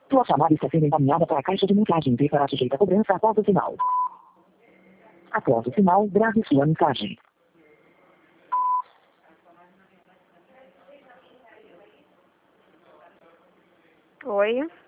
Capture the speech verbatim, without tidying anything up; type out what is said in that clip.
Sua chamada está sendo encaminhada para a caixa de mensagem e será sujeita a cobrança após o sinal. Após o sinal, grave sua mensagem. Oi.